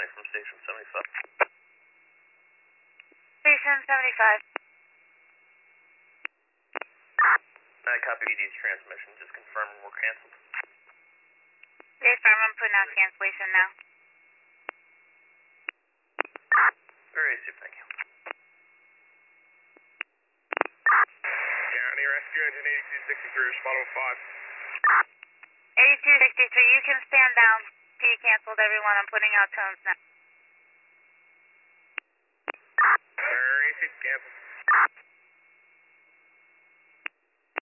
County from Station 75. Station 75. I copy BD's transmission. Just confirming we're canceled. Yes, sir. I'm putting out cancellation now. Very safe, thank you. County Rescue Engine 8263, respond on 5. 8263, you can stand down. P canceled everyone. I'm putting out tones now. Very safe, cancel.